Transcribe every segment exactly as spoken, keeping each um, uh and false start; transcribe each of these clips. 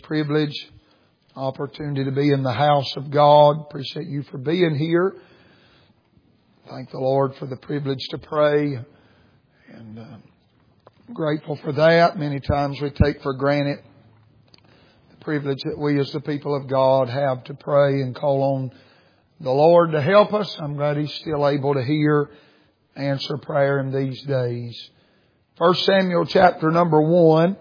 privilege, opportunity to be in the house of God. Appreciate you for being here. Thank the Lord for the privilege to pray, and uh, grateful for that. Many times we take for granted the privilege that we as the people of God have to pray and call on the Lord to help us. I'm glad He's still able to hear, answer prayer in these days. First Samuel chapter number one.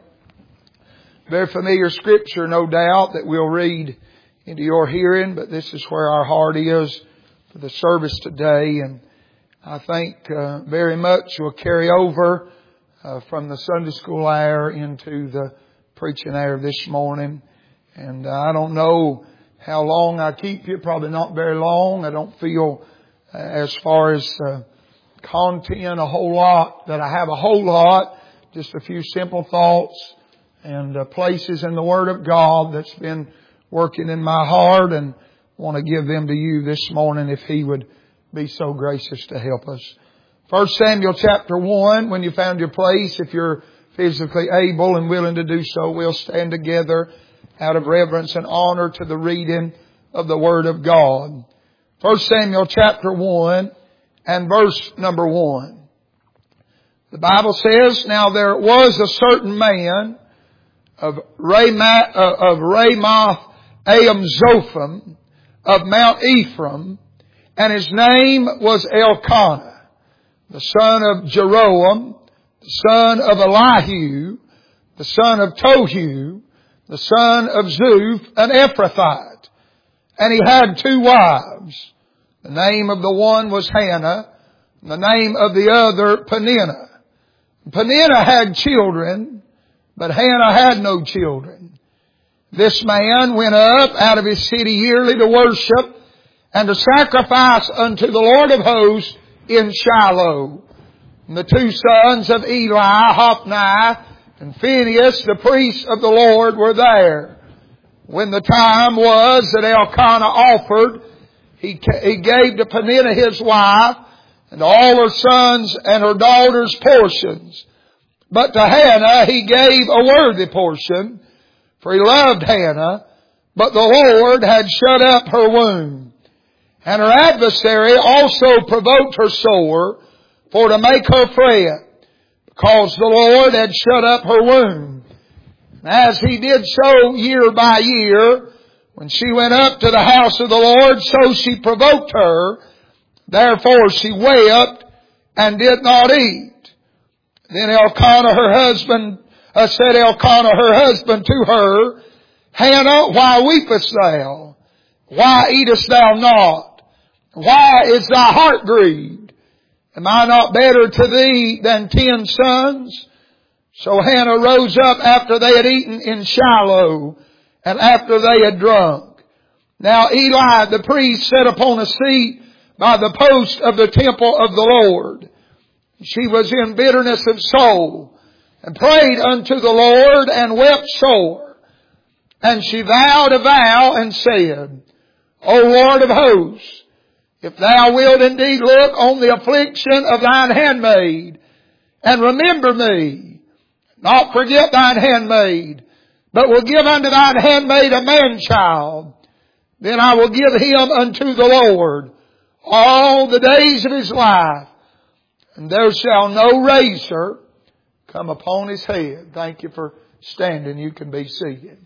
Very familiar scripture, no doubt, that we'll read into your hearing, but this is where our heart is for the service today, and I think uh, very much will carry over uh, from the Sunday school hour into the preaching hour this morning. And uh, I don't know how long I keep you, probably not very long. I don't feel uh, as far as uh, content a whole lot, that I have a whole lot, just a few simple thoughts and uh, places in the Word of God that's been working in my heart, and want to give them to you this morning if He would be so gracious to help us. First Samuel chapter one, when you found your place, if you're physically able and willing to do so, we'll stand together out of reverence and honor to the reading of the Word of God. First Samuel chapter one and verse number one. The Bible says, "Now there was a certain man of Ramoth, uh, of Ramoth Aim-zophim of Mount Ephraim, and his name was Elkanah, the son of Jeroham, the son of Elihu, the son of Tohu, the son of Zuph, an Ephrathite. And he had two wives. The name of the one was Hannah, and the name of the other Peninnah. Peninnah had children, but Hannah had no children. This man went up out of his city yearly to worship and to sacrifice unto the Lord of hosts in Shiloh. And the two sons of Eli, Hophni and Phinehas, the priests of the Lord, were there. When the time was that Elkanah offered, he, he gave to Peninnah his wife and all her sons and her daughters portions. But to Hannah he gave a worthy portion, for he loved Hannah, but the Lord had shut up her womb. And her adversary also provoked her sore, for to make her fret, because the Lord had shut up her womb. And as he did so year by year, when she went up to the house of the Lord, so she provoked her. Therefore she wept and did not eat. Then Elkanah her husband uh, said Elkanah her husband to her, Hannah, why weepest thou? Why eatest thou not? Why is thy heart grieved? Am I not better to thee than ten sons? So Hannah rose up after they had eaten in Shiloh, and after they had drunk. Now Eli the priest sat upon a seat by the post of the temple of the Lord. She was in bitterness of soul, and prayed unto the Lord, and wept sore. And she vowed a vow, and said, O Lord of hosts, if thou wilt indeed look on the affliction of thine handmaid, and remember me, not forget thine handmaid, but will give unto thine handmaid a man-child, then I will give him unto the Lord all the days of his life, and there shall no razor come upon his head." Thank you for standing. You can be seated.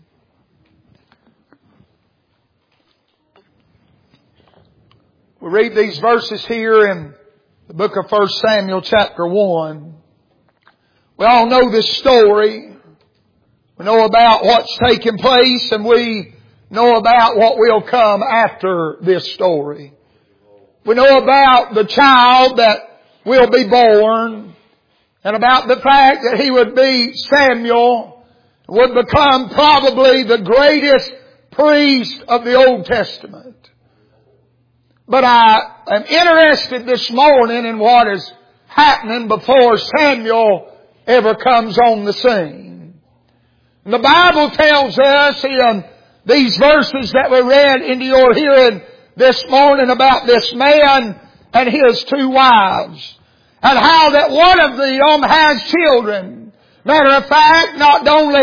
We read these verses here in the book of First Samuel chapter one. We all know this story. We know about what's taking place, and we know about what will come after this story. We know about the child that will be born, and about the fact that he would be Samuel, would become probably the greatest priest of the Old Testament. But I am interested this morning in what is happening before Samuel ever comes on the scene. And the Bible tells us in these verses that we read into your hearing this morning about this man and his two wives, and how that one of them has children. Matter of fact, not only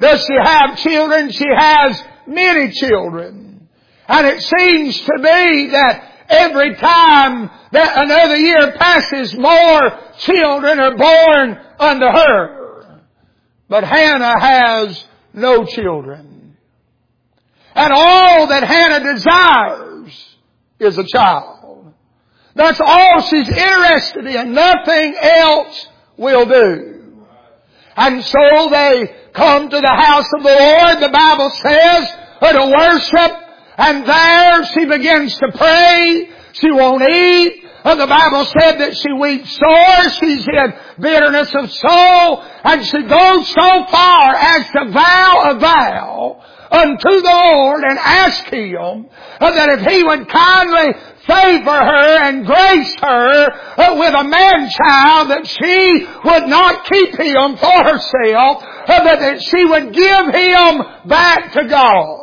Does she have children? She has many children. And it seems to be that every time that another year passes, more children are born unto her. But Hannah has no children. And all that Hannah desires is a child. That's all she's interested in. Nothing else will do. And so they come to the house of the Lord, the Bible says, to worship. And there she begins to pray. She won't eat. And the Bible said that she weeps sore. She's in bitterness of soul. And she goes so far as to vow a vow unto the Lord and ask Him that if He would kindly favor her and grace her with a man-child, that she would not keep him for herself, but that she would give him back to God.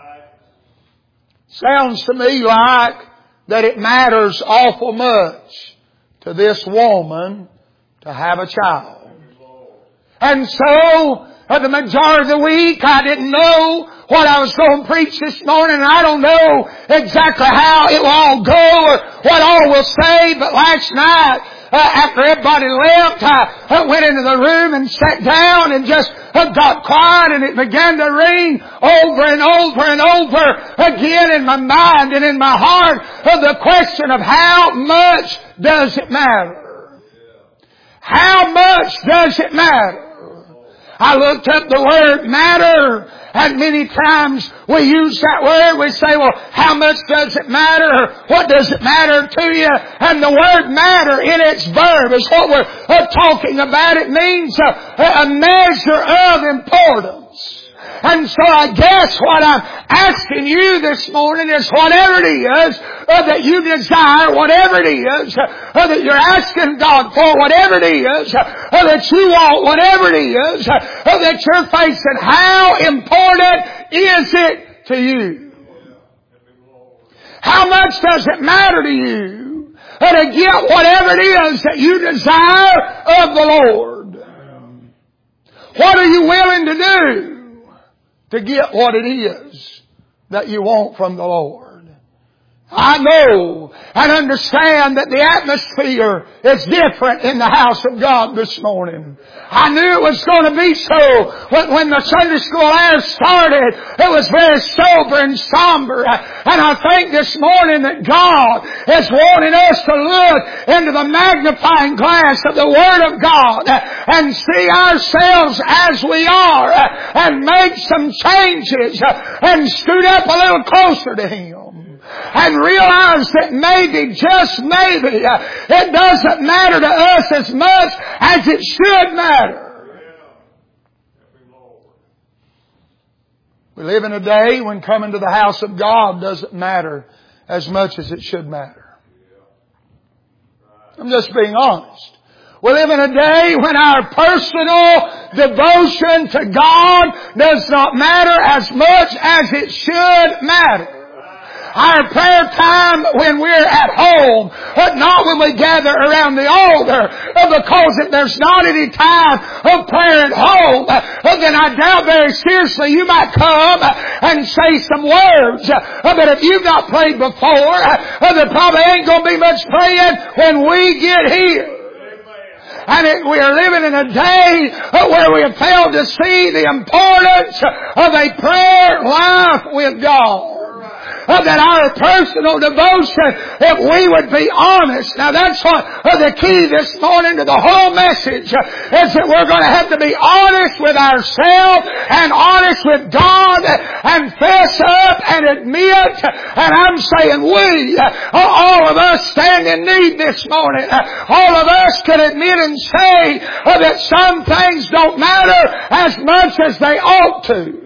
Sounds to me like that it matters awful much to this woman to have a child. And so, for the majority of the week, I didn't know what I was going to preach this morning, and I don't know exactly how it will all go or what all will say, but last night, uh, after everybody left, I, I went into the room and sat down and just uh, got quiet, and it began to ring over and over and over again in my mind and in my heart of the question of how much does it matter? How much does it matter? I looked up the word matter, and many times we use that word. We say, well, how much does it matter? Or what does it matter to you? And the word matter in its verb is what we're uh, talking about. It means uh, a measure of importance. And so I guess what I'm asking you this morning is whatever it is uh, that you desire, whatever it is uh, that you're asking God for, whatever it is uh, that you want, whatever it is uh, that you're facing, how important is it to you? How much does it matter to you uh, to get whatever it is that you desire of the Lord? What are you willing to do to get what it is that you want from the Lord? I know and understand that the atmosphere is different in the house of God this morning. I knew it was going to be so when, when the Sunday school hour started. It was very sober and somber. And I think this morning that God is wanting us to look into the magnifying glass of the Word of God and see ourselves as we are and make some changes and scoot up a little closer to Him. And realize that maybe, just maybe, uh, it doesn't matter to us as much as it should matter. We live in a day when coming to the house of God doesn't matter as much as it should matter. I'm just being honest. We live in a day when our personal devotion to God does not matter as much as it should matter. Our prayer time when we're at home, but not when we gather around the altar, because if there's not any time of prayer at home, then I doubt very seriously you might come and say some words. But if you've not prayed before, there probably ain't going to be much praying when we get here. And it, we are living in a day where we have failed to see the importance of a prayer life with God. Uh, that our personal devotion, if we would be honest. Now that's what uh, the key this morning to the whole message uh, is, that we're going to have to be honest with ourselves and honest with God and fess up and admit. And I'm saying we, uh, all of us stand in need this morning. Uh, all of us can admit and say uh, that some things don't matter as much as they ought to.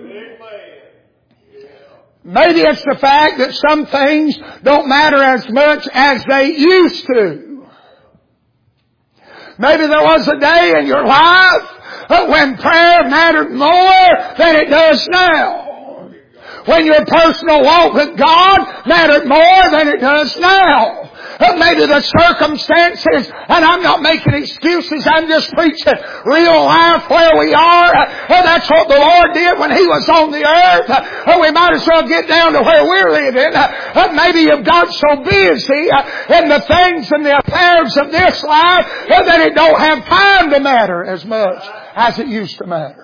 Maybe it's the fact that some things don't matter as much as they used to. Maybe there was a day in your life when prayer mattered more than it does now. When your personal walk with God mattered more than it does now. Uh, maybe the circumstances, and I'm not making excuses, I'm just preaching real life where we are. Uh, that's what the Lord did when He was on the earth. Uh, we might as well get down to where we're living. Uh, uh, maybe you've got so busy uh, in the things and the affairs of this life uh, that it don't have time to matter as much as it used to matter.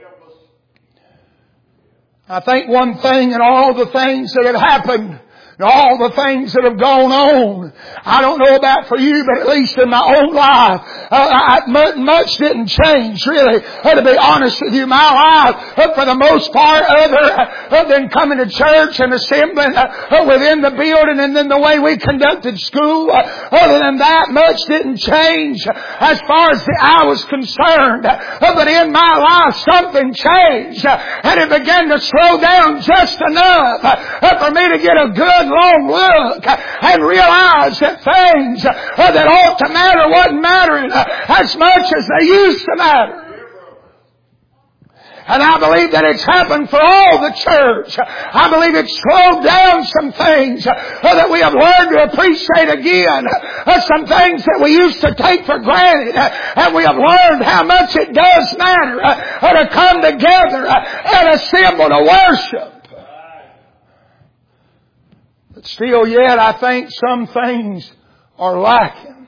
I think one thing in all the things that have happened, and all the things that have gone on, I don't know about for you, but at least in my own life, uh, I, much didn't change, really. Uh, to be honest with you, my life, uh, for the most part, other uh, than coming to church and assembling uh, within the building, and then the way we conducted school, uh, other than that, much didn't change as far as the, I was concerned. Uh, but in my life, something changed, uh, and it began to slow down just enough uh, for me to get a good long look and realize that things uh, that ought to matter wasn't mattering uh, as much as they used to matter. And I believe that it's happened for all the church. I believe it's slowed down some things uh, that we have learned to appreciate again. Uh, some things that we used to take for granted. Uh, and we have learned how much it does matter uh, to come together uh, and assemble to worship. But still yet, I think some things are lacking.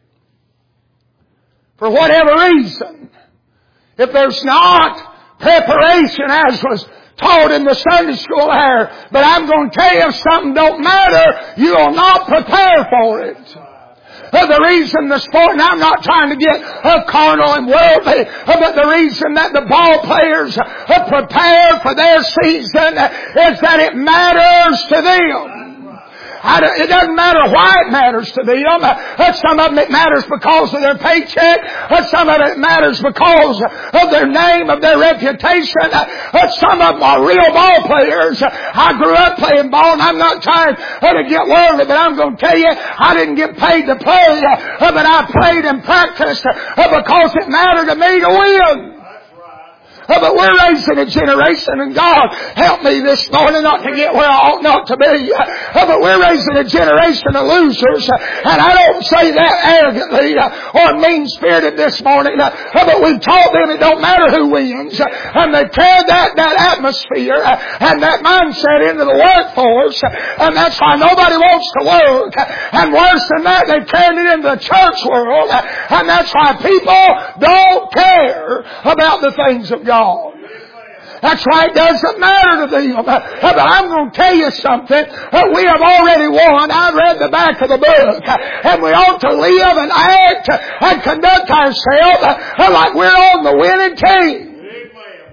For whatever reason, if there's not preparation as was taught in the Sunday school there, but I'm going to tell you, if something don't matter, you will not prepare for it. Uh, the reason the sport, and I'm not trying to get uh, carnal and worldly, uh, but the reason that the ball players uh, prepare for their season uh, is that it matters to them. I don't, it doesn't matter why it matters to them. Uh, some of them it matters because of their paycheck. Uh, some of it matters because of their name, of their reputation. Uh, some of them are real ball players. Uh, I grew up playing ball, and I'm not trying uh, to get worldly, but I'm going to tell you, I didn't get paid to play, uh, but I played and practiced uh, because it mattered to me to win. Uh, but we're raising a generation, and God help me this morning not to get where I ought not to be. Uh, but we're raising a generation of losers, uh, and I don't say that arrogantly uh, or mean-spirited this morning. Uh, but we've taught them it don't matter who wins, uh, and they've carried that that atmosphere uh, and that mindset into the workforce, uh, and that's why nobody wants to work. Uh, and worse than that, they've carried it into the church world, uh, and that's why people don't care about the things of God. That's why it doesn't matter to them. But I'm going to tell you something. We have already won. I read the back of the book. And we ought to live and act and conduct ourselves like we're on the winning team.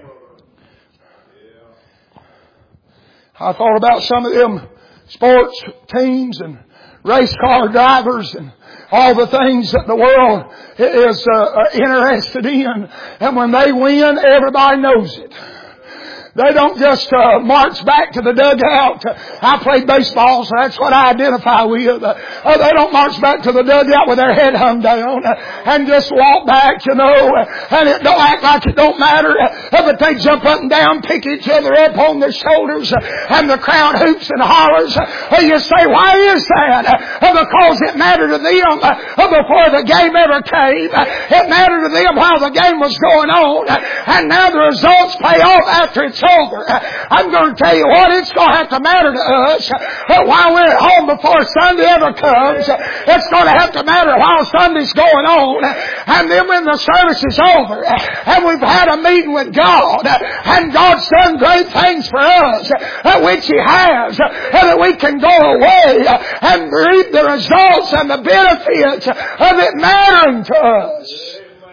I thought about some of them sports teams and race car drivers and all the things that the world is uh, interested in. And when they win, everybody knows it. They don't just uh, march back to the dugout. I played baseball, so that's what I identify with. Uh, they don't march back to the dugout with their head hung down uh, and just walk back, you know, uh, and it don't act like it don't matter. Uh, but they jump up and down, pick each other up on their shoulders, uh, and the crowd hoops and hollers. Uh, you say, why is that? Uh, because it mattered to them uh, before the game ever came. Uh, it mattered to them while the game was going on. Uh, and now the results pay off after it's over. I'm going to tell you what, it's going to have to matter to us while we're at home before Sunday ever comes. It's going to have to matter while Sunday's going on. And then when the service is over and we've had a meeting with God and God's done great things for us, which He has, that we can go away and reap the results and the benefits of it mattering to us.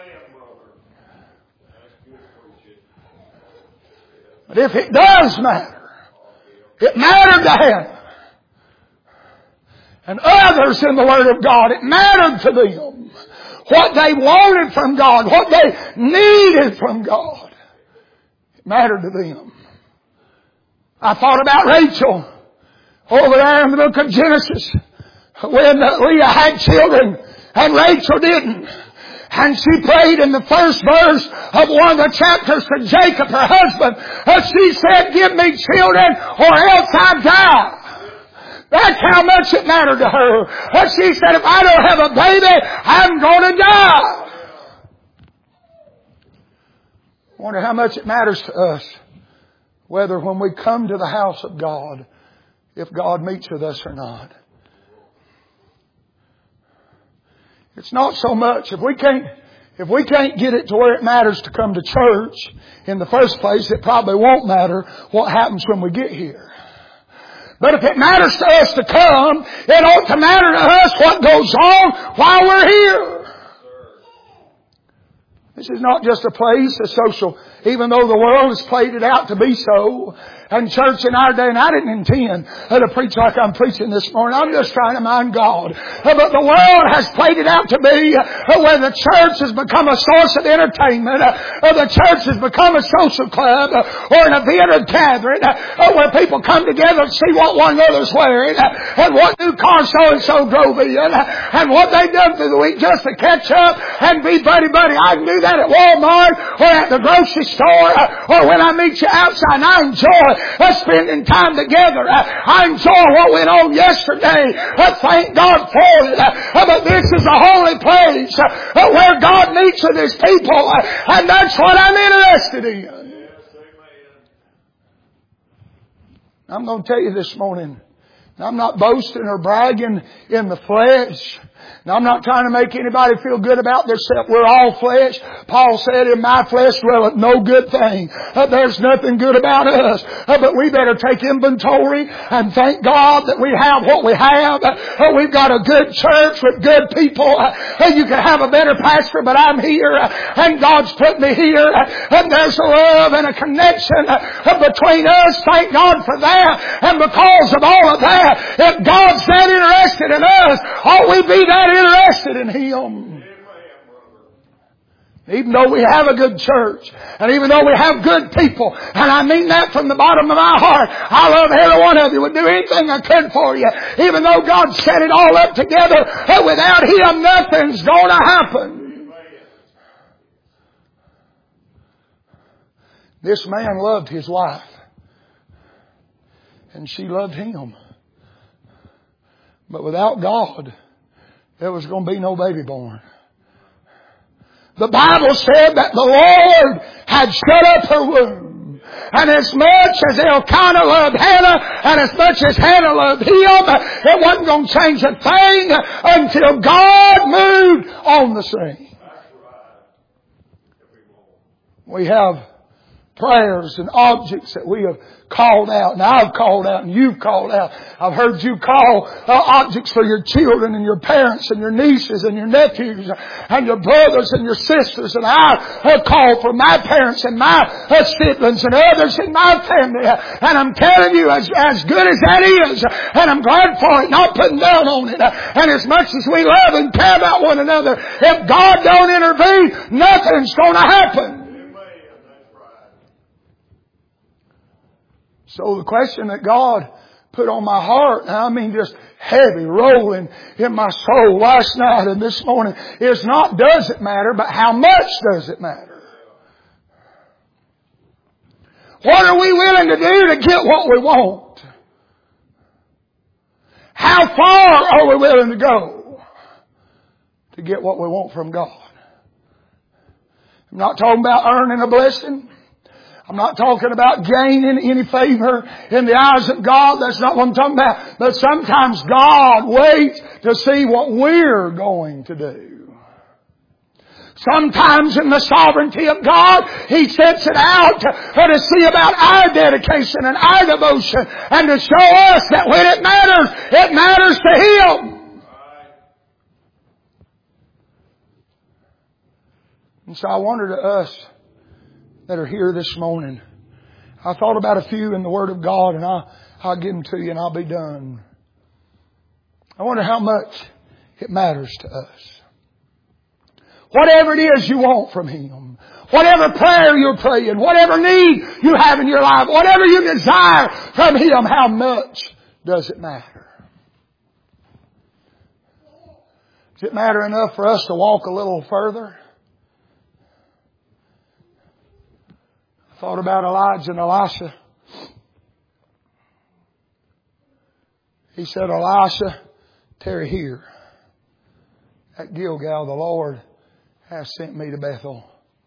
But if it does matter, it mattered to Hannah and others in the Word of God. It mattered to them what they wanted from God, what they needed from God. It mattered to them. I thought about Rachel over there in the book of Genesis when Leah had children and Rachel didn't. And she prayed in the first verse of one of the chapters to Jacob, her husband. Uh, she said, give me children or else I die. That's how much it mattered to her. But she said, if I don't have a baby, I'm going to die. I wonder how much it matters to us whether when we come to the house of God, if God meets with us or not. It's not so much if we can't If we can't get it to where it matters to come to church in the first place, it probably won't matter what happens when we get here. But if it matters to us to come, it ought to matter to us what goes on while we're here. This is not just a place, a social, even though the world has played it out to be so. And church in our day, and I didn't intend to preach like I'm preaching this morning. I'm just trying to mind God. But the world has played it out to be where the church has become a source of entertainment, or the church has become a social club, or an event or gathering, where people come together and see what one another's wearing, and what new car so-and-so drove in, and what they've done through the week just to catch up and be buddy-buddy. I can do that at Walmart, or at the grocery store, or when I meet you outside, and I enjoy uh, spending time together. Uh, I enjoy what went on yesterday. Uh, thank God for it. Uh, but this is a holy place uh, where God meets with His people. Uh, and that's what I'm interested in. I'm going to tell you this morning, I'm not boasting or bragging in the flesh. Now, I'm not trying to make anybody feel good about themselves. We're all flesh. Paul said, in my flesh dwelleth no good thing. Uh, there's nothing good about us. Uh, but we better take inventory and thank God that we have what we have. Uh, we've got a good church with good people. Uh, you could have a better pastor, but I'm here. Uh, and God's put me here. Uh, and there's a love and a connection uh, between us. Thank God for that. And because of all of that, if God's that interested in us, ought we be that interested in Him. Even though we have a good church, and even though we have good people, and I mean that from the bottom of my heart, I love every one of you, would do anything I could for you. Even though God set it all up together, but without Him nothing's going to happen. This man loved his wife, and she loved him. But without God, there was going to be no baby born. The Bible said that the Lord had shut up her womb. And as much as Elkanah loved Hannah, and as much as Hannah loved him, it wasn't going to change a thing until God moved on the scene. We have prayers and objects that we have called out, and I've called out, and you've called out. I've heard you call uh, objects for your children and your parents and your nieces and your nephews and your brothers and your sisters, and I have called for my parents and my uh, siblings and others in my family. And I'm telling you, as, as good as that is, and I'm glad for it, not putting down on it, and as much as we love and care about one another, if God don't intervene, nothing's going to happen. So the question that God put on my heart, and I mean just heavy rolling in my soul last night and this morning, is not does it matter, but how much does it matter? What are we willing to do to get what we want? How far are we willing to go to get what we want from God? I'm not talking about earning a blessing. I'm not talking about gaining any favor in the eyes of God. That's not what I'm talking about. But sometimes God waits to see what we're going to do. Sometimes in the sovereignty of God, He sets it out to, to see about our dedication and our devotion, and to show us that when it matters, it matters to Him. And so I wonder to us that are here this morning, I thought about a few in the Word of God, and I'll, I'll give them to you and I'll be done. I wonder how much it matters to us. Whatever it is you want from Him, whatever prayer you're praying, whatever need you have in your life, whatever you desire from Him, how much does it matter? Does it matter enough for us to walk a little further? Thought about Elijah and Elisha. He said, Elisha, tarry here. At Gilgal, the Lord has sent me to Bethel.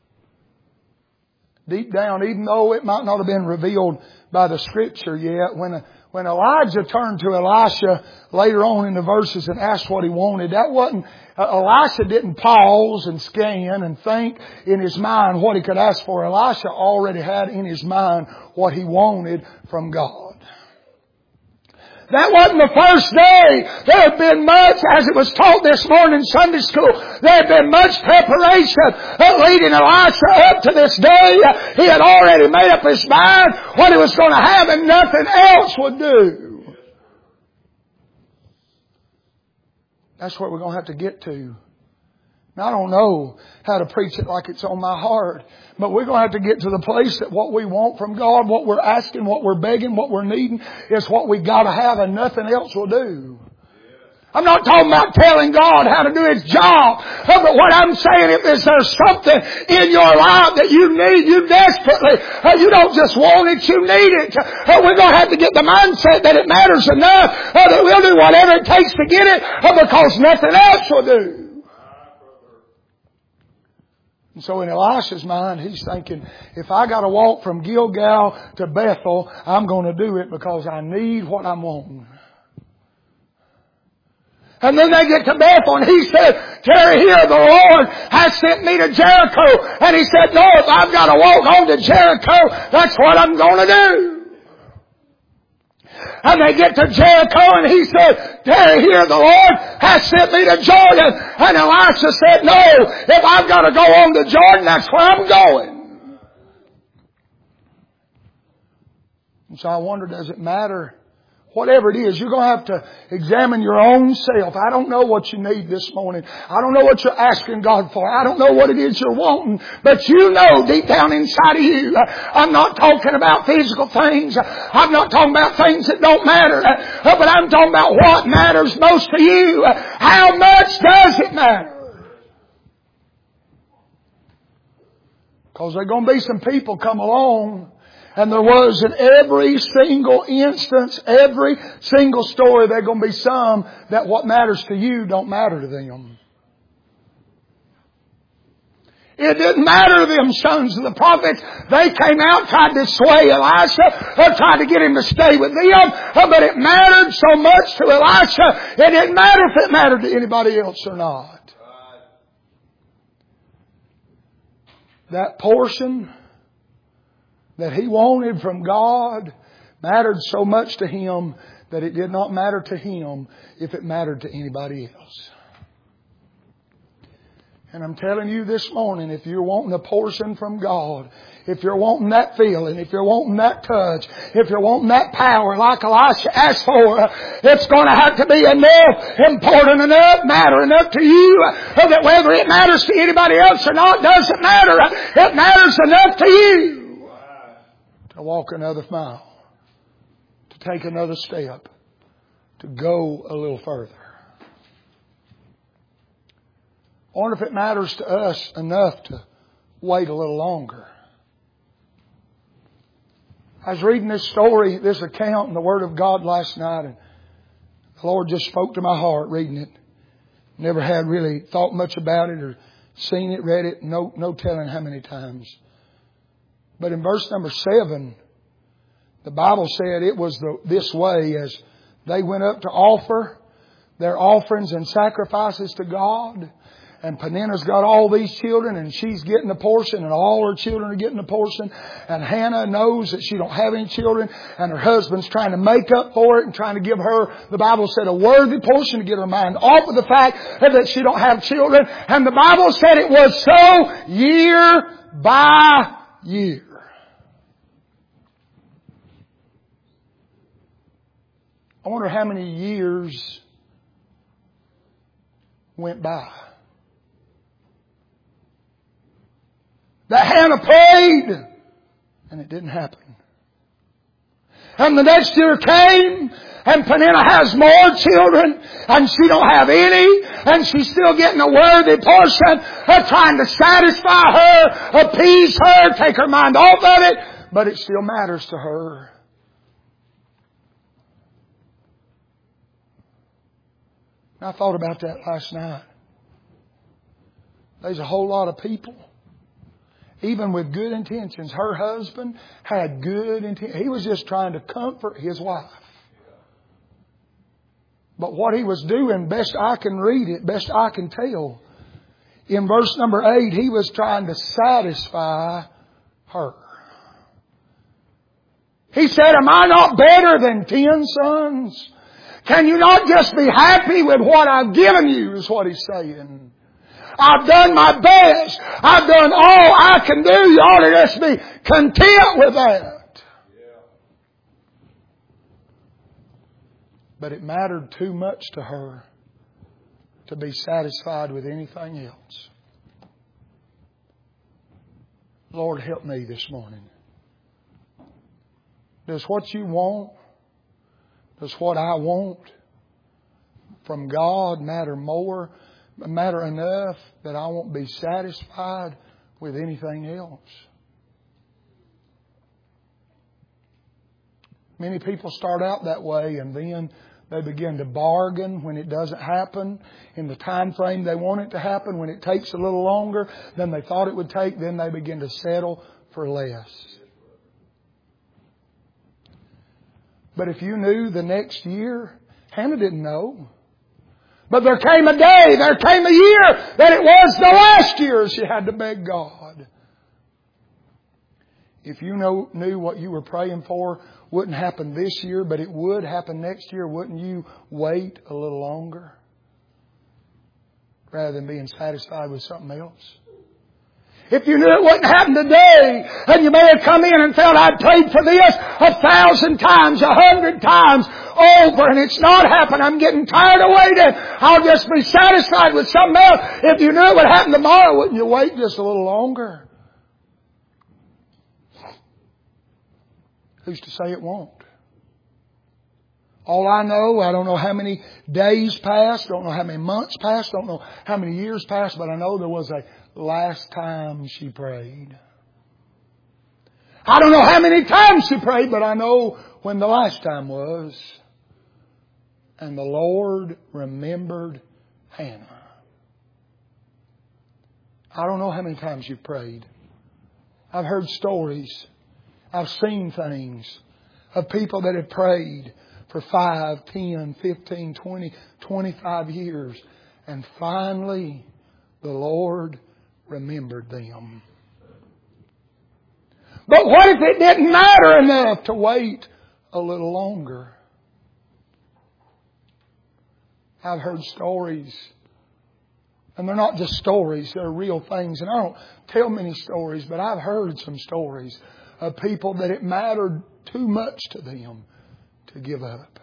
Deep down, even though it might not have been revealed by the Scripture yet, when when Elijah turned to Elisha later on in the verses and asked what he wanted, that wasn't, uh, Elisha didn't pause and scan and think in his mind what he could ask for. Elisha already had in his mind what he wanted from God. That wasn't the first day. There had been much, as it was taught this morning in Sunday school, there had been much preparation leading Elisha up to this day. He had already made up his mind what he was going to have, and nothing else would do. That's what we're going to have to get to. Now, I don't know how to preach it like it's on my heart, but we're going to have to get to the place that what we want from God, what we're asking, what we're begging, what we're needing, is what we got to have, and nothing else will do. I'm not talking about telling God how to do His job, but what I'm saying is there's something in your life that you need, you desperately, you don't just want it, you need it. We're going to have to get the mindset that it matters enough, that we'll do whatever it takes to get it, because nothing else will do. And so in Elisha's mind, he's thinking, if I got to walk from Gilgal to Bethel, I'm going to do it because I need what I'm wanting. And then they get to Bethel, and he said, tarry here, the Lord has sent me to Jericho. And he said, no, if I've got to walk on to Jericho, that's what I'm going to do. And they get to Jericho, and he said, tarry here, the Lord has sent me to Jordan. And Elisha said, no, if I've got to go on to Jordan, that's where I'm going. And so I wonder, does it matter? Whatever it is, you're going to have to examine your own self. I don't know what you need this morning. I don't know what you're asking God for. I don't know what it is you're wanting. But you know deep down inside of you. I'm not talking about physical things. I'm not talking about things that don't matter. But I'm talking about what matters most to you. How much does it matter? Because there are going to be some people come along. And there was in every single instance, every single story, there are going to be some that what matters to you don't matter to them. It didn't matter to them sons of the prophets. They came out, tried to sway Elisha, or tried to get him to stay with them. But it mattered so much to Elisha, it didn't matter if it mattered to anybody else or not. That portion that he wanted from God mattered so much to him that it did not matter to him if it mattered to anybody else. And I'm telling you this morning, if you're wanting a portion from God, if you're wanting that feeling, if you're wanting that touch, if you're wanting that power like Elisha asked for, it's going to have to be enough, important enough, matter enough to you, that whether it matters to anybody else or not doesn't matter. It matters enough to you. To walk another mile, to take another step, to go a little further. I wonder if it matters to us enough to wait a little longer. I was reading this story, this account in the Word of God last night, and the Lord just spoke to my heart reading it. Never had really thought much about it or seen it, read it, no, no telling how many times. But in verse number seven, the Bible said it was the, this way as they went up to offer their offerings and sacrifices to God. And Peninnah's got all these children, and she's getting a portion, and all her children are getting a portion. And Hannah knows that she don't have any children, and her husband's trying to make up for it and trying to give her, the Bible said, a worthy portion to get her mind off of the fact that she don't have children. And the Bible said it was so year by year. I wonder how many years went by. That Hannah prayed, and it didn't happen. And the next year came, and Peninnah has more children, and she don't have any, and she's still getting a worthy portion of trying to satisfy her, appease her, take her mind off of it, but it still matters to her. And I thought about that last night. There's a whole lot of people, even with good intentions. Her husband had good intentions. He was just trying to comfort his wife. But what he was doing, best I can read it, best I can tell, in verse number eight, he was trying to satisfy her. He said, am I not better than ten sons? Can you not just be happy with what I've given you, is what he's saying. I've done my best. I've done all I can do. You ought to just be content with that. But it mattered too much to her to be satisfied with anything else. Lord, help me this morning. Does what you want, does what I want from God matter more, matter enough that I won't be satisfied with anything else? Many people start out that way, and then they begin to bargain when it doesn't happen in the time frame they want it to happen. When it takes a little longer than they thought it would take, then they begin to settle for less. But if you knew the next year, Hannah didn't know. But there came a day, there came a year that it was the last year she had to beg God. If you know, knew what you were praying for wouldn't happen this year, but it would happen next year, wouldn't you wait a little longer rather than being satisfied with something else? If you knew it wouldn't happen today, and you may have come in and felt, I'd prayed for this a thousand times, a hundred times over, and it's not happened. I'm getting tired of waiting. I'll just be satisfied with something else. If you knew it would happen tomorrow, wouldn't you wait just a little longer? Who's to say it won't? All I know, I don't know how many days passed, don't know how many months passed, don't know how many years passed, but I know there was a last time she prayed. I don't know how many times she prayed, but I know when the last time was. And the Lord remembered Hannah. I don't know how many times you've prayed. I've heard stories. I've seen things of people that have prayed for five, ten, fifteen, twenty, twenty-five years. And finally, the Lord remembered them. But what if it didn't matter enough to wait a little longer? I've heard stories, and they're not just stories, they're real things. And I don't tell many stories, but I've heard some stories of people that it mattered too much to them to give up.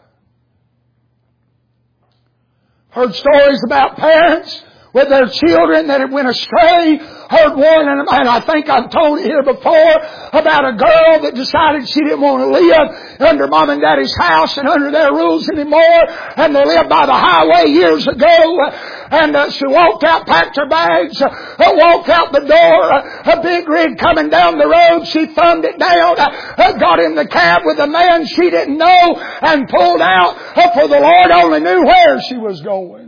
Heard stories about parents with their children that had went astray. Heard one, and I think I've told it here before, about a girl that decided she didn't want to live under Mom and Daddy's house and under their rules anymore. And they lived by the highway years ago. And uh, she walked out, packed her bags, uh, walked out the door. Uh, a big rig coming down the road. She thumbed it down, uh, got in the cab with a man she didn't know, and pulled out. Uh, for the Lord only knew where she was going.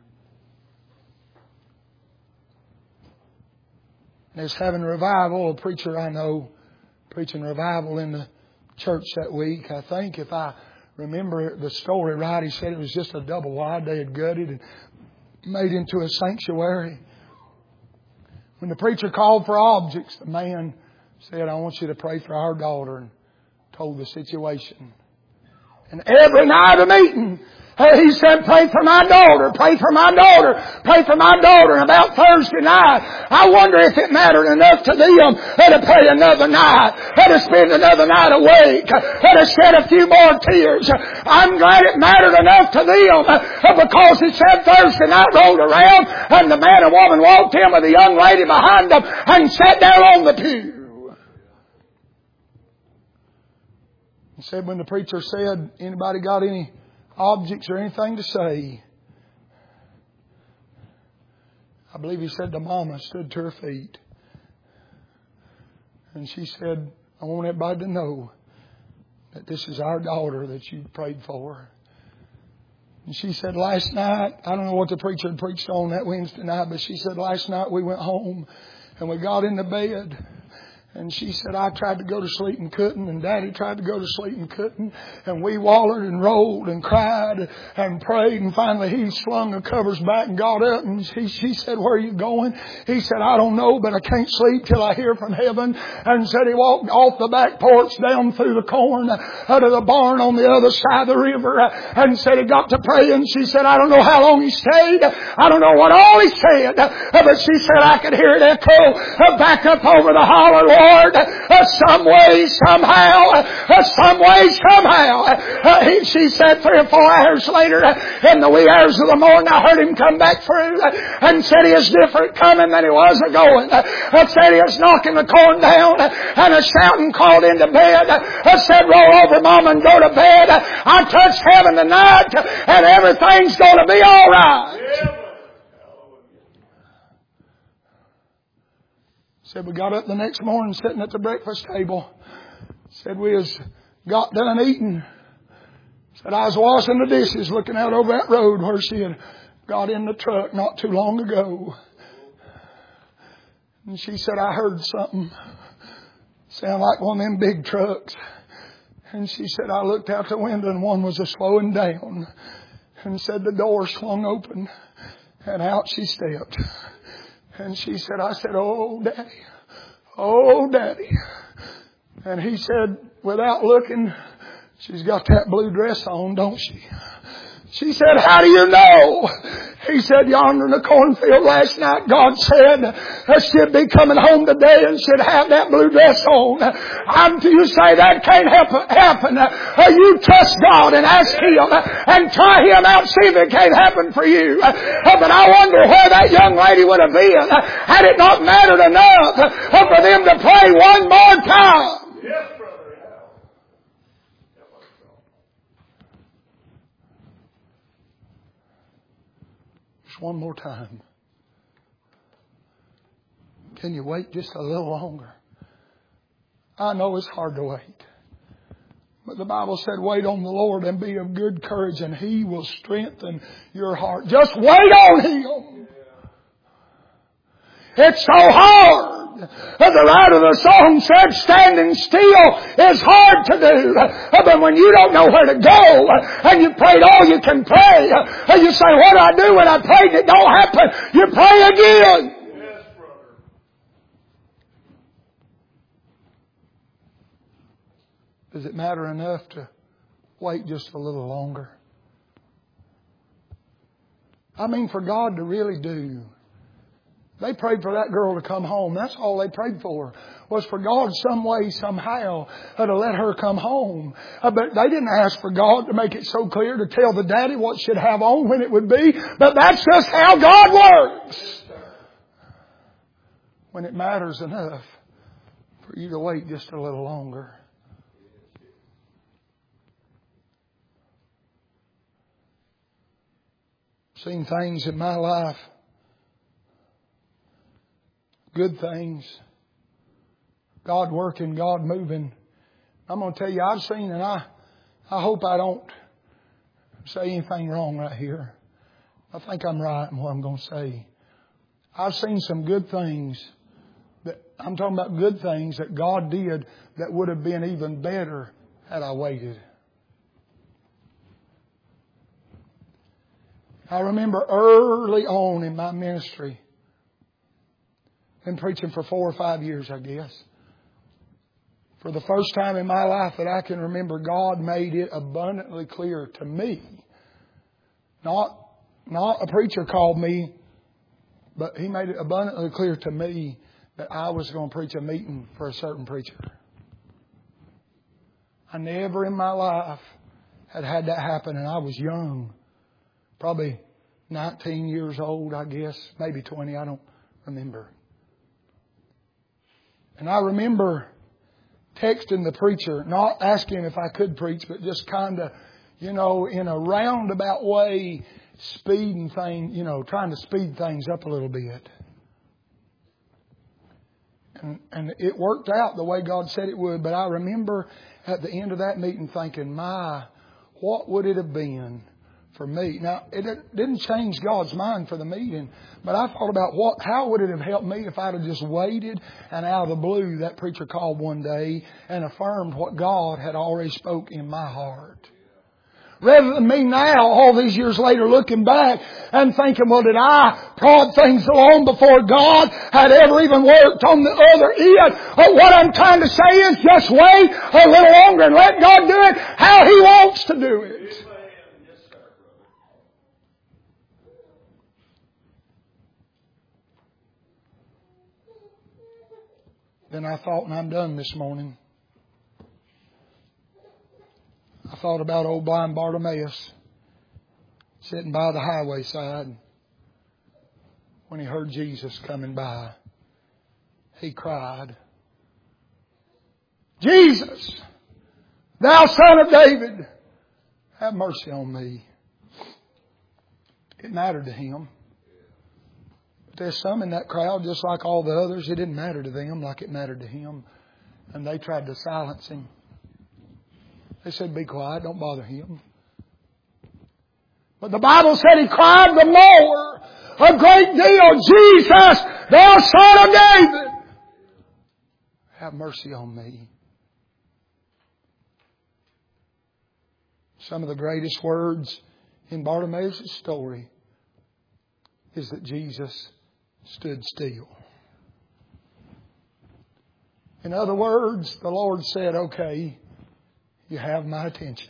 There's having revival. A preacher I know preaching revival in the church that week. I think if I remember the story right, he said it was just a double wide they had gutted and made into a sanctuary. When the preacher called for objects, the man said, I want you to pray for our daughter, and told the situation. And every night of meeting, he said, pray for my daughter, pray for my daughter, pray for my daughter. And about Thursday night, I wonder if it mattered enough to them to pray another night, to spend another night awake, to shed a few more tears. I'm glad it mattered enough to them, because he said Thursday night rolled around and the man and woman walked in with a young lady behind them and sat down on the pew. He said when the preacher said, anybody got any objects or anything to say? I believe he said the mama stood to her feet. And she said, I want everybody to know that this is our daughter that you prayed for. And she said, last night, I don't know what the preacher had preached on that Wednesday night, but she said, last night we went home and we got into bed. And she said, I tried to go to sleep and couldn't, and Daddy tried to go to sleep and couldn't. And we wallered and rolled and cried and prayed. And finally he slung the covers back and got up. And he, she said, where are you going? He said, I don't know, but I can't sleep till I hear from heaven. And said he walked off the back porch down through the corn out of the barn on the other side of the river. And said he got to praying. She said, I don't know how long he stayed. I don't know what all he said. But she said, I could hear it echo back up over the holler, Lord, uh, some way, somehow, uh, some way, somehow. Uh, he, she said three or four hours later, uh, in the wee hours of the morning, I heard him come back through uh, and said he is different coming than he was a going. Uh, uh, said he is knocking the corn down uh, and a shouting called into bed. Uh, said, roll over, Mom, and go to bed. Uh, I touched heaven tonight uh, and everything's going to be all right. Yeah. Said we got up the next morning sitting at the breakfast table. Said we was got done eating. Said I was washing the dishes looking out over that road where she had got in the truck not too long ago. And she said, I heard something sound like one of them big trucks. And she said, I looked out the window and one was a slowing down. And said the door swung open and out she stepped. And she said, I said, oh, Daddy, oh, Daddy. And he said, without looking, she's got that blue dress on, don't she? She said, how do you know? He said, yonder in the cornfield last night, God said that she'd be coming home today and she'd have that blue dress on. I'm to you say that can't happen. happen. Uh, you trust God and ask Him and try Him out, see if it can't happen for you. Uh, but I wonder where that young lady would have been uh, had it not mattered enough uh, for them to pray one more time. Yes, brother. One more time. Can you wait just a little longer? I know it's hard to wait. But the Bible said, wait on the Lord and be of good courage and He will strengthen your heart. Just wait on Him. It's so hard. The writer of the song said, standing still is hard to do. But when you don't know where to go and you prayed all you can pray, and you say, what do I do when I prayed and it don't happen? You pray again. Yes, brother. Does it matter enough to wait just a little longer? I mean, for God to really do. They prayed for that girl to come home. That's all they prayed for, was for God some way, somehow, to let her come home. Uh, but they didn't ask for God to make it so clear to tell the daddy what she'd have on, when it would be. But that's just how God works. When it matters enough for you to wait just a little longer. I've seen things in my life. Good things. God working, God moving. I'm going to tell you, I've seen, and I, I hope I don't say anything wrong right here. I think I'm right in what I'm going to say. I've seen some good things. That, I'm talking about good things that God did that would have been even better had I waited. I remember early on in my ministry, been preaching for four or five years, I guess. For the first time in my life that I can remember, God made it abundantly clear to me. Not, not a preacher called me, but He made it abundantly clear to me that I was going to preach a meeting for a certain preacher. I never in my life had had that happen, and I was young. Probably nineteen years old, I guess. Maybe twenty, I don't remember. And I remember texting the preacher, not asking if I could preach, but just kind of, you know, in a roundabout way, speeding things, you know, trying to speed things up a little bit. And, and it worked out the way God said it would. But I remember at the end of that meeting thinking, my, what would it have been for me. Now, it didn't change God's mind for the meeting, but I thought about what, how would it have helped me if I'd have just waited and out of the blue that preacher called one day and affirmed what God had already spoke in my heart. Rather than me now, all these years later, looking back and thinking, well, did I prod things along before God had ever even worked on the other end? But what I'm trying to say is just wait a little longer and let God do it how He wants to do it. Then I thought, and I'm done this morning, I thought about old blind Bartimaeus sitting by the highway side when he heard Jesus coming by. He cried, Jesus, thou Son of David, have mercy on me. It mattered to him. But there's some in that crowd, just like all the others, it didn't matter to them like it mattered to him. And they tried to silence him. They said, be quiet, don't bother him. But the Bible said he cried the more, a great deal, Jesus, thou Son of David, have mercy on me. Some of the greatest words in Bartimaeus' story is that Jesus stood still. In other words, the Lord said, okay, you have my attention.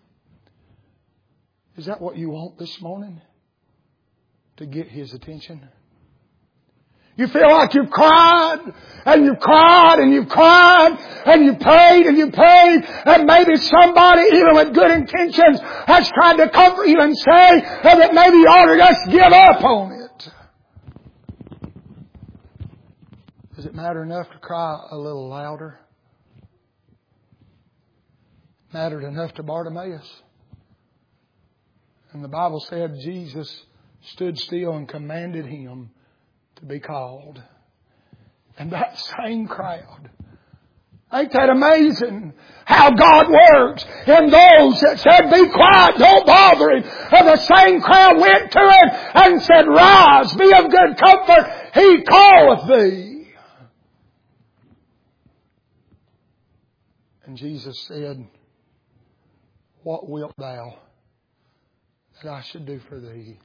Is that what you want this morning? To get His attention? You feel like you've cried, and you've cried, and you've cried, and you've prayed, and you've prayed, and maybe somebody, even with good intentions, has tried to comfort you and say that maybe you ought to just give up on it. Does it matter enough to cry a little louder? Mattered enough to Bartimaeus. And the Bible said Jesus stood still and commanded him to be called. And that same crowd. Ain't that amazing how God works in those that said, be quiet, don't bother him. And the same crowd went to him and said, rise, be of good comfort, He calleth thee. And Jesus said, what wilt thou that I should do for thee?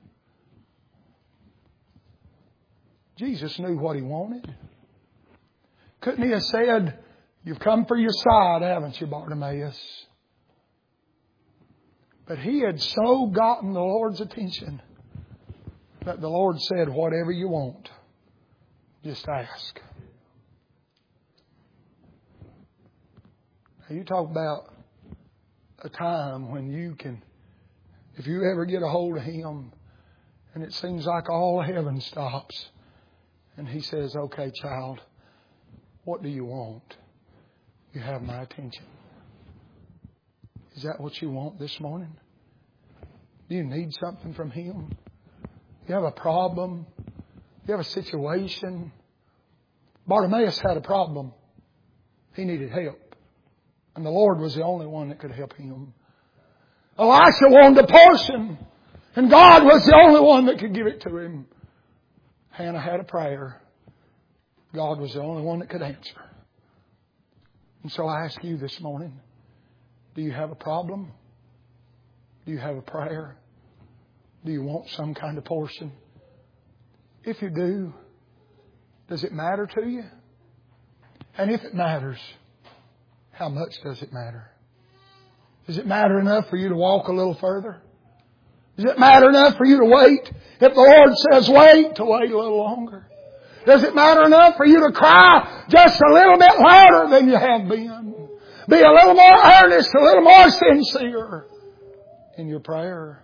Jesus knew what He wanted. Couldn't He have said, you've come for your side, haven't you, Bartimaeus? But he had so gotten the Lord's attention that the Lord said, whatever you want, just ask. Now you talk about a time when you can, if you ever get a hold of Him and it seems like all heaven stops and He says, okay, child, what do you want? You have my attention. Is that what you want this morning? Do you need something from Him? You have a problem? You have a situation? Bartimaeus had a problem. He needed help. And the Lord was the only one that could help him. Elisha wanted a portion. And God was the only one that could give it to him. Hannah had a prayer. God was the only one that could answer. And so I ask you this morning, do you have a problem? Do you have a prayer? Do you want some kind of portion? If you do, does it matter to you? And if it matters, how much does it matter? Does it matter enough for you to walk a little further? Does it matter enough for you to wait? If the Lord says wait, to wait a little longer. Does it matter enough for you to cry just a little bit louder than you have been? Be a little more earnest, a little more sincere in your prayer.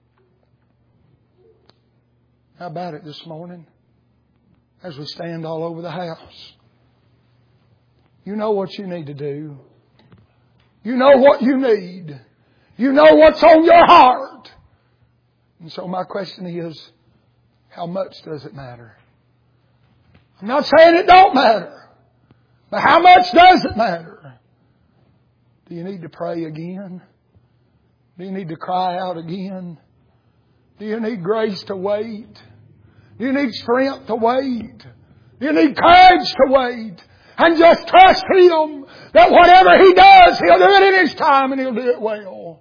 How about it this morning? As we stand all over the house. You know what you need to do. You know what you need. You know what's on your heart. And so my question is, how much does it matter? I'm not saying it don't matter. But how much does it matter? Do you need to pray again? Do you need to cry out again? Do you need grace to wait? Do you need strength to wait? Do you need courage to wait? And just trust Him that whatever He does, He'll do it in His time and He'll do it well.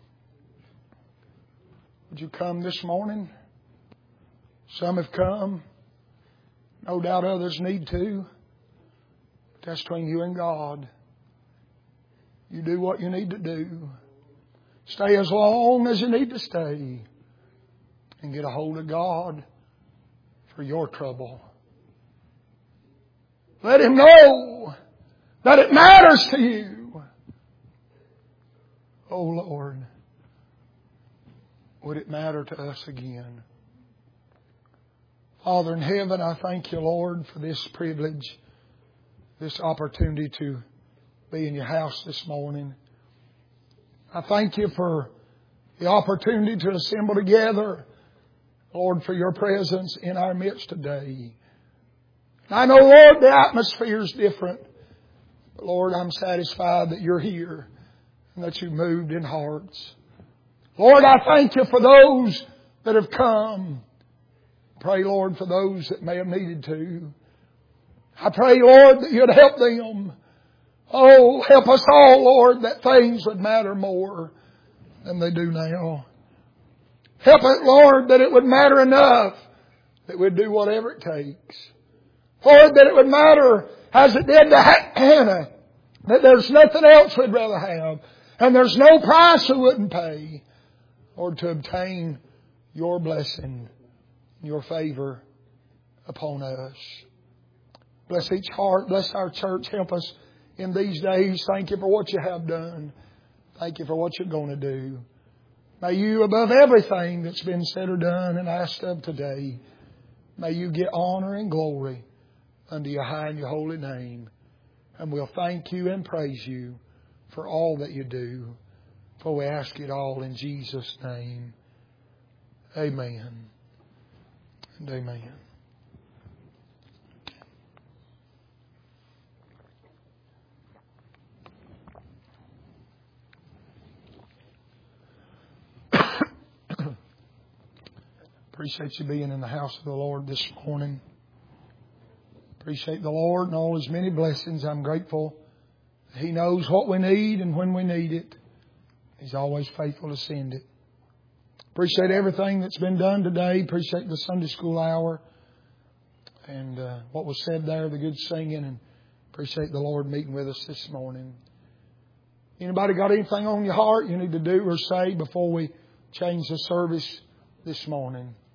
Would you come this morning? Some have come. No doubt others need to. That's between you and God. You do what you need to do. Stay as long as you need to stay. And get a hold of God for your trouble. Let Him know that it matters to you. Oh Lord, would it matter to us again? Father in heaven, I thank You, Lord, for this privilege, this opportunity to be in Your house this morning. I thank You for the opportunity to assemble together, Lord, for Your presence in our midst today. I know, Lord, the atmosphere is different. But Lord, I'm satisfied that You're here and that You moved in hearts. Lord, I thank You for those that have come. Pray, Lord, for those that may have needed to. I pray, Lord, that You'd help them. Oh, help us all, Lord, that things would matter more than they do now. Help it, Lord, that it would matter enough that we'd do whatever it takes. Lord, that it would matter as it did to Hannah, that there's nothing else we'd rather have, and there's no price we wouldn't pay, Lord, to obtain Your blessing, Your favor upon us. Bless each heart, bless our church, help us in these days. Thank You for what You have done. Thank You for what You're going to do. May You, above everything that's been said or done and asked of today, may You get honor and glory unto Your high and Your holy name. And we'll thank You and praise You for all that You do. For we ask it all in Jesus' name. Amen. And amen. Appreciate you being in the house of the Lord this morning. Appreciate the Lord and all His many blessings. I'm grateful that He knows what we need and when we need it. He's always faithful to send it. Appreciate everything that's been done today. Appreciate the Sunday school hour and uh, what was said there, the good singing. And appreciate the Lord meeting with us this morning. Anybody got anything on your heart you need to do or say before we change the service this morning?